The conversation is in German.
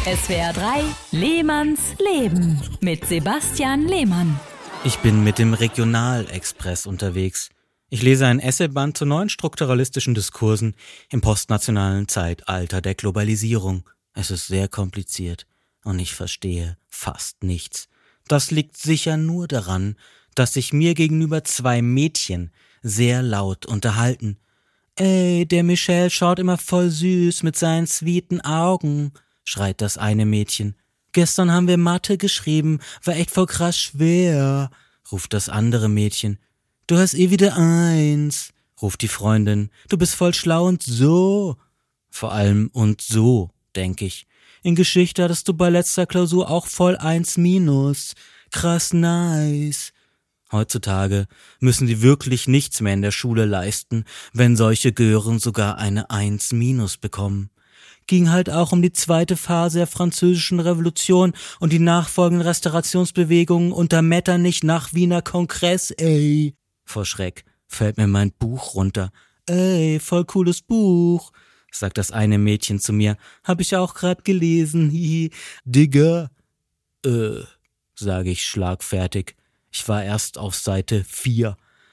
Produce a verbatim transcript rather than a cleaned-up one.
S W R drei Lehmanns Leben mit Sebastian Lehmann. Ich bin mit dem Regionalexpress unterwegs. Ich lese ein Essayband zu neuen strukturalistischen Diskursen im postnationalen Zeitalter der Globalisierung. Es ist sehr kompliziert und ich verstehe fast nichts. Das liegt sicher nur daran, dass sich mir gegenüber zwei Mädchen sehr laut unterhalten. »Ey, der Michel schaut immer voll süß mit seinen sweeten Augen«, schreit das eine Mädchen. »Gestern haben wir Mathe geschrieben, war echt voll krass schwer«, ruft das andere Mädchen. »Du hast eh wieder eins«, ruft die Freundin. »Du bist voll schlau und so.« Vor allem und so, denke ich. In Geschichte hattest du bei letzter Klausur auch voll eins minus. Krass nice. Heutzutage müssen sie wirklich nichts mehr in der Schule leisten, wenn solche Gören sogar eine eins minus bekommen. Ging halt auch um die zweite Phase der französischen Revolution und die nachfolgenden Restaurationsbewegungen unter Metternich nach Wiener Kongress, ey. Vor Schreck fällt mir mein Buch runter. Ey, voll cooles Buch, sagt das eine Mädchen zu mir. Hab ich auch grad gelesen, hihi. Digga. Äh, sage ich schlagfertig. Ich war erst auf Seite vier.